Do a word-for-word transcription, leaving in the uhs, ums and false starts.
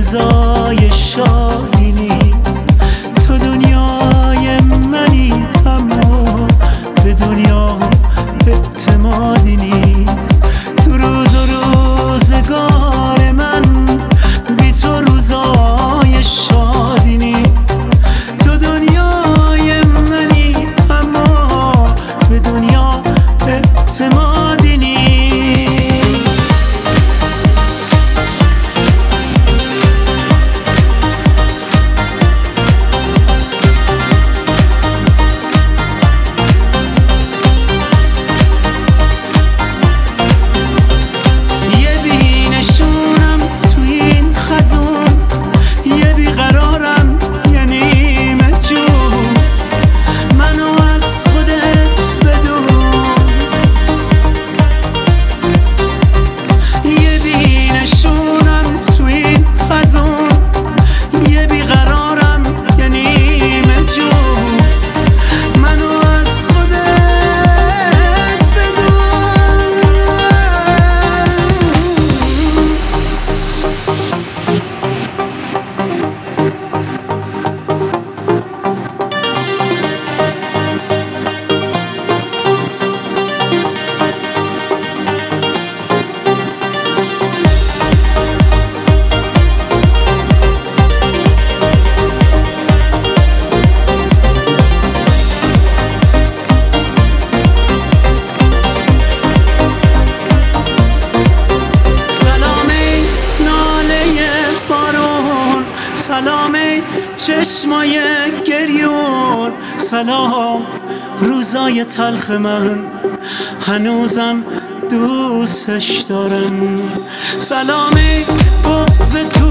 روزای شادی نیست. تو دنیای منی اما به دنیا اعتمادی نیست. تو روز و روزگار من بی تو روزای شادی نیست. تو دنیای منی اما به دنیا اعتمادی نیست. سلام ای چشمای گریون، سلام روزای تلخ من هنوزم دوستش دارم. سلام ای بغض تو